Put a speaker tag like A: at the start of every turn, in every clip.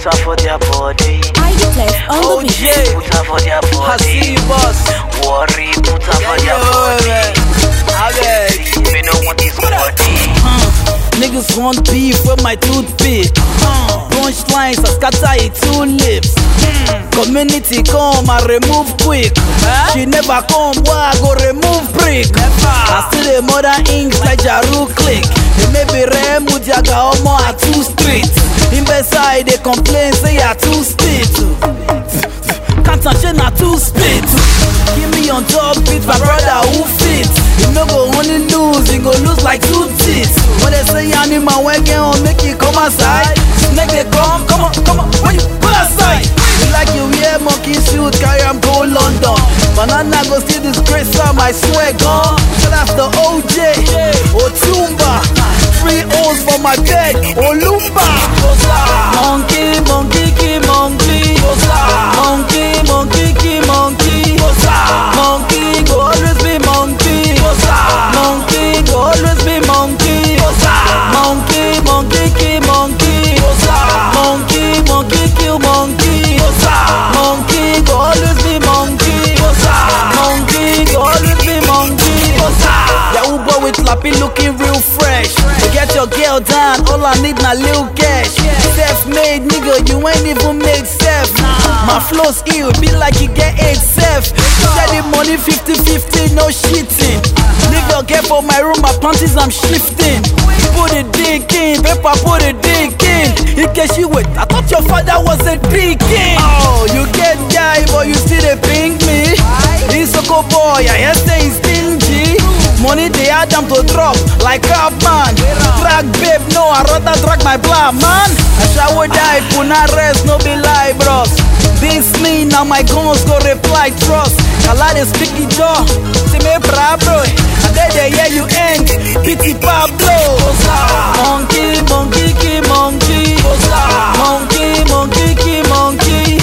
A: put her for their body.
B: I declare on the beat.
A: Put her for their body.
C: I see you, boss.
A: Worry, put her for their body.
C: I beg.
A: Me no want this body.
C: Niggas want beef with my toothpick. Punchlines, I scatter it 2 lips. Community come and remove quick. She never come, why I go remove brick. I still the mother inks like Jaru click. They may be rem with Yaga Omo at 2 streets. In beside they complain say you 2 spit. Can't shit na 2 spit. Give me on top beat my brother who fit. You no go only lose, you go lose like 2 teeth. When they say animal when get on make you come outside. Snake they come on, when you pull aside. You like you wear monkey suit, carry am go London. Banana go see disgrace from I swear gone. So that's the OJ, Otumba. 3 O's for my bed, Olumba. Monkey, monkey, key, monkey. Monkey, monkey, key, monkey. Monkey go always be monkey. Monkey go always be monkey. Monkey, monkey, key, monkey. Monkey, monkey, kill monkey. Monkey go always be monkey. Monkey go always be monkey. Yahoo boy with lappy looking real fresh. To get your girl down, all I need na little cash. Self-made nigga, you ain't even make self. My flow's ill, be like you get 8 self. Share the money 50-50, no shitting. Leave your girl for my room, my panties I'm shifting. Put a dick in, paper put a dick in. In case you wait, I thought your father was a deacon. Oh, you get guy, but you still a ping me. He's a go boy, I say he's stingy. Money they add them to drop like crap man. Drag babe, no, I rather drag my black man. I shower die, puna rest, no be lie, bros. This me, now my guns go reply, trust. Kala de speaky jaw, see me bra bro. And then they hear you end, pity Pablo. Monkey, monkey, key, monkey. Monkey, monkey, key, monkey.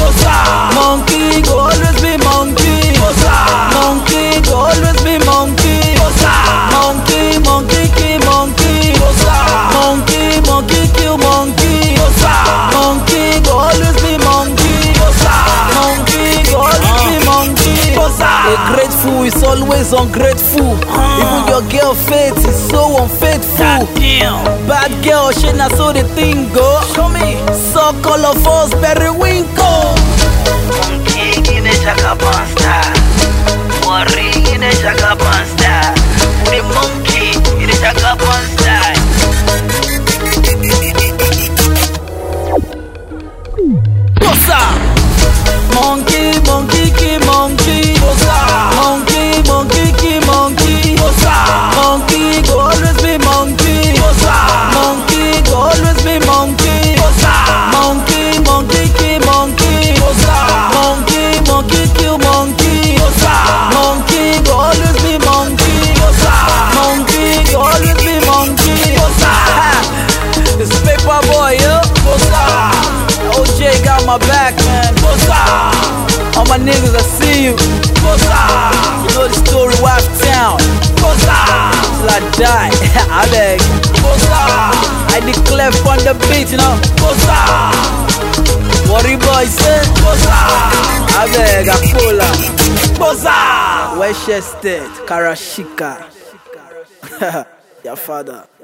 C: Monkey go always be monkey. Monkey go always be monkey. Monkey, monkey, key, monkey. Monkey, monkey, kill monkey. Monkey go always be monkey. Monkey go always be monkey. A grateful is always ungrateful. Even your girl faith is so unfaithful. Bad girl, she not so the thing go. Show me. So call of us, periwinkle.
A: Monkey in a jagaban star. Worry in a jagaban star. The monkey in a jagaban star.
C: Monkey, monkey, key, monkey. Monkey, monkey, key, monkey. Monkey go always be monkey. Monkey go always be monkey. Monkey, monkey, key, monkey. Monkey, monkey, kill monkey. Monkey go always be monkey. Monkey go always be monkey. This paper boy, yo. OJ got my back, man. All my niggas, I see you. You know the story, Wife Town. Till I die, I beg. I declare from the beat, you know. Worry boy said, I beg, I pull up. West State, Karashika. Your father.